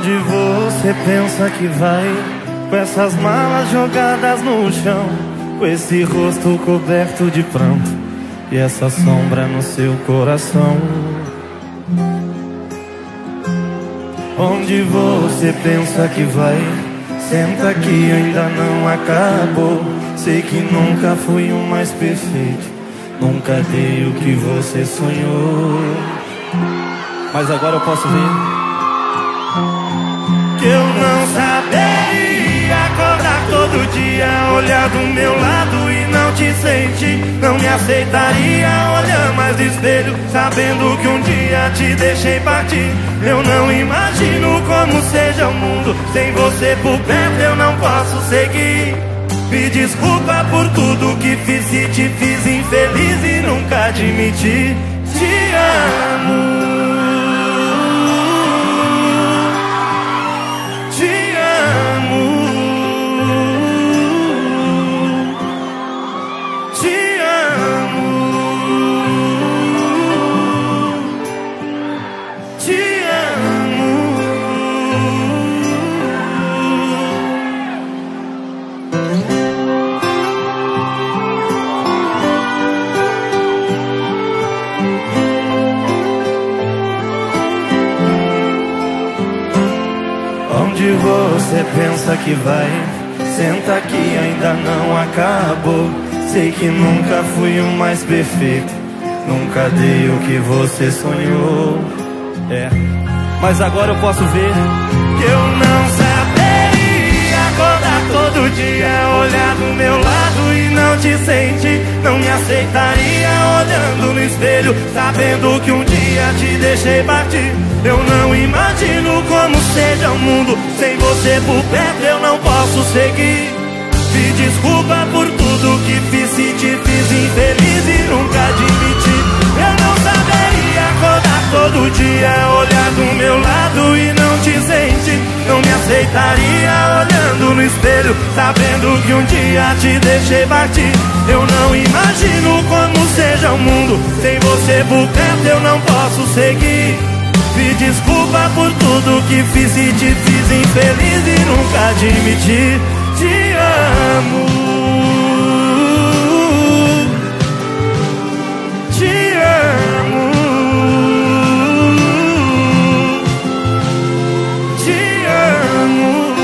Onde você pensa que vai, com essas malas jogadas no chão, com esse rosto coberto de pranto e essa sombra no seu coração? Onde você pensa que vai, senta que ainda não acabou. Sei que nunca fui o mais perfeito, nunca dei o que você sonhou, mas agora eu posso ver que eu não saberia acordar todo dia, olhar do meu lado e não te sentir. Não me aceitaria olhar mais no espelho, sabendo que um dia te deixei partir. Eu não imagino como seja o mundo sem você por perto, eu não posso seguir. Me desculpa por tudo que fiz, se te fiz infeliz e nunca admiti. Te amo. Onde você pensa que vai, senta que ainda não acabou. Sei que nunca fui o mais perfeito, nunca dei o que você sonhou. Mas agora eu posso ver que eu não saberia acordar todo dia, olhar do meu lado e não te sentir. Não me aceitaria olhando no espelho, sabendo que um dia te deixei partir. Eu não imagino como seja o mundo sem você por perto, eu não posso seguir. Me desculpa por tudo que fiz, se te fiz infeliz e nunca admiti. Eu não saberia acordar todo dia, olhar do meu lado e não te sentir. Não me aceitaria olhando no espelho, sabendo que um dia te deixei partir. Eu não imagino como seja o mundo sem você por perto, eu não posso seguir. Me desculpa por tudo que fiz, se te fiz infeliz e nunca admiti. Te amo. Te amo. Te amo.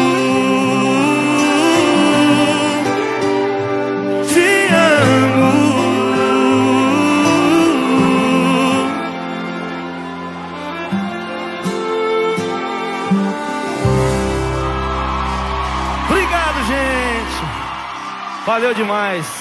Te amo. Obrigado, gente. Valeu demais.